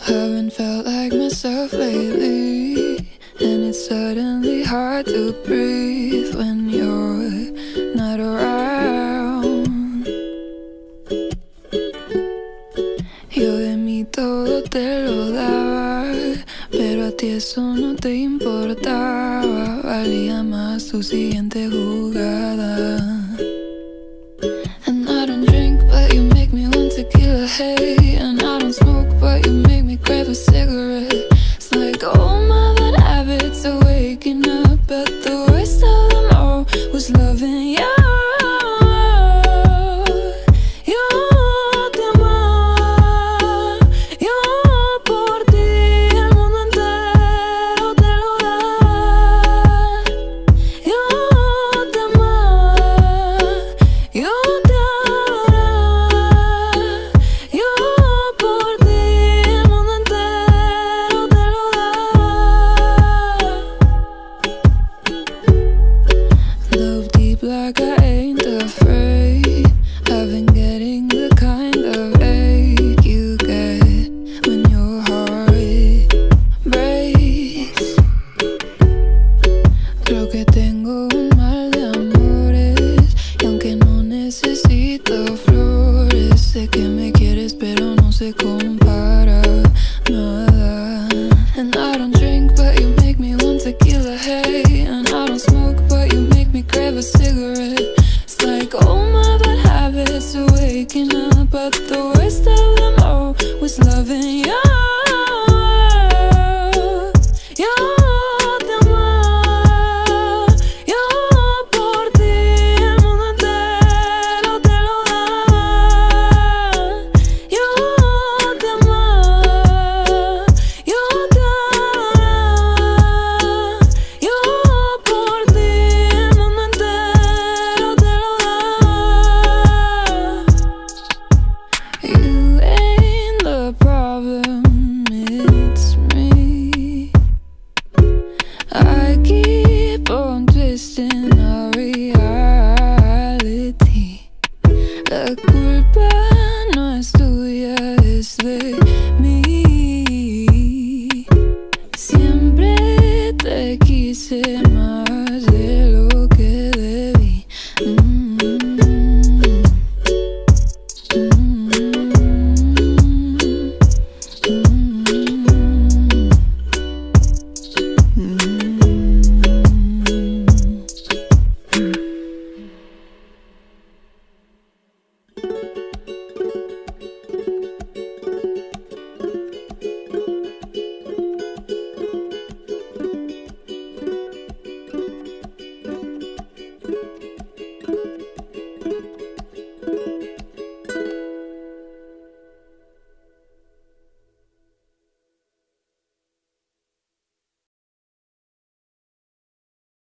Haven't felt like myself lately, and it's suddenly hard to breathe when you're not around. Yo de mí todo te lo daba, pero a ti eso no te importaba. Valía más tu siguiente jugada. And I don't drink, but you make me want tequila, hey. And I don't smoke, but you make me crave a cigarette. It's like all my bad habits are waking up, but the worst of them all was loving you. Like I ain't afraid. I've been getting the kind of ache you get when your heart breaks. Creo que tengo un mal de amores, y aunque no necesito flores, sé que me quieres pero no se compara nada. And I don't drink, but you make me want tequila, hey. And I don't smoke, but you make me crave a cigarette. It's like all my bad habits are waking up, but the worst of them all was loving you.